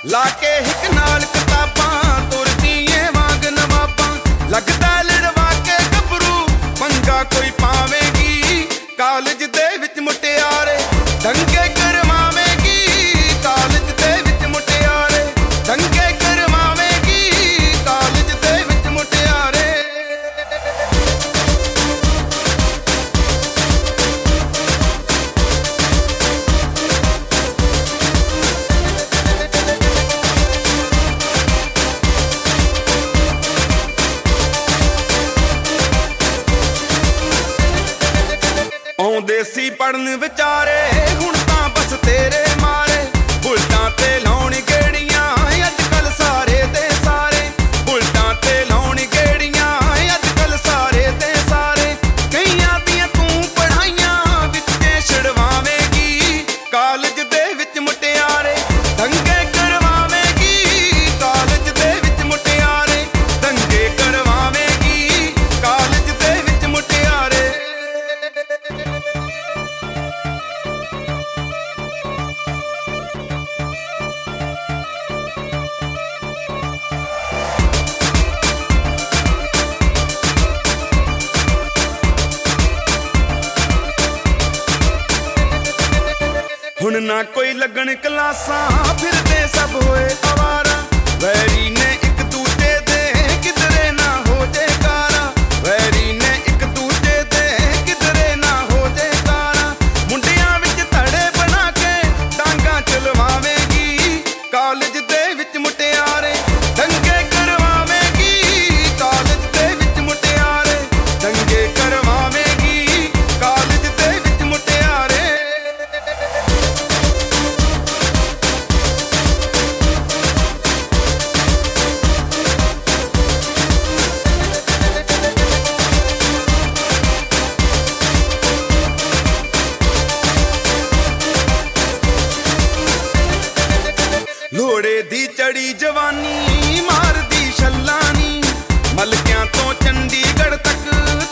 लाके हिक नाल किताबां तुरदीए वांग नवाबां लगदा लड़वा के गभरू पंगा कोई पावेगी कालज दे विच मुटियारे दंगे करवावेगी कालज दे विच मुटियारे दंगे करवावेगी कालज दे विच मुटियारे आउंदे सी पढ़न विचारे हुण तां बस तेरे मारे बुलटां ते लाउण गेड़ियां अजकल सारे ते सारे बुलटां ते लाउण गेड़ियां अजकल सारे ते सारे कईयां दियां तूं पढ़ाइयां विचे छड़वावेगी कालज दे विच मुटियारे दंगे करवावेगी कालज दे विच मुटियारे दंगे करवावेगी कालज दे विच मुटियारे हुण ना कोई लगन क्लासां फिरदे सब होए आवारा वैरी ने एक दूजे दे किधरे ना हो जयकारा वैरी ने एक दूजे दे किधरे ना हो जयकारा मुंडियां विच धड़े बना के डांगा चलवावेगी कालज दे विच मुटियारे दंगे करवावेगी कालज दे विच मुटियारे दंगे करवावेगी कालज दे विच मुटियारे लोड़े दी चढ़ी जवानी मारदी छल्लानी मलकियां तो चंडीगढ़ तक